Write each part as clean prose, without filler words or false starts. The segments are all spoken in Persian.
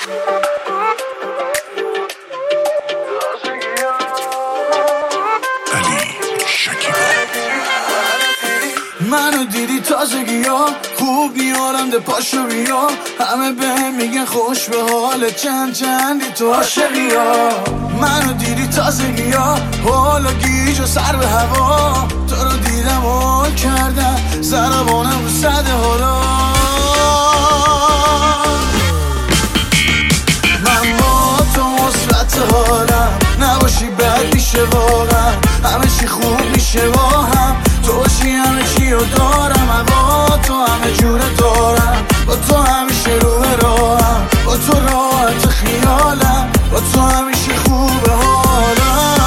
منو دیدی تازگی ها خوب میارم ده پاشو بیا، همه به میگن خوش به حال چندی تو عاشقی ها. منو دیدی تازگی ها حالا گیج و سر به هوا، تو رو دیدم و کردم زربانم رو صد حالا. من با تو مثبت حالم، نباشی بد میشه واقعا، همه چی خوب میشه با هم، تو باشی همه چی رو دارم، هوا تو همه جوره دارم، با تو همیشه رو به راهم، با تو راحت خیالم، با تو همیشه خوبه حالم.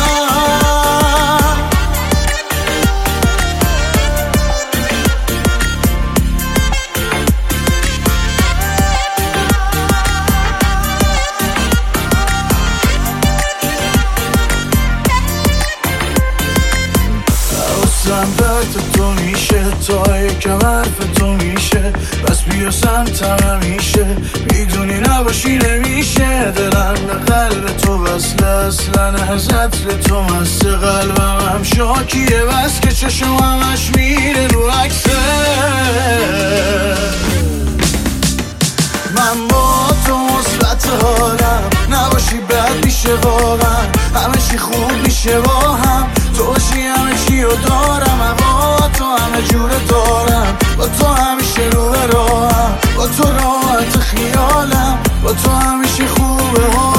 سمت تو میشه تا یکم حرف تو میشه، بس بیا سمتم همیشه، میدونی نباشی نمیشه. دلم به قلب تو وصله اصلا از عطر تو مست، قلبم هم شاکیه بس که چشم همش میره رو عکسه. من با تو مثبت حالم، نباشی بد میشه واقعا، همه چی خوب میشه با هم، تو باشی همه چی رو دارم، هوا تو همه جوره دارم، با تو همیشه رو به راهم، با تو راحت خیالم، با تو همیشه خوبه ها.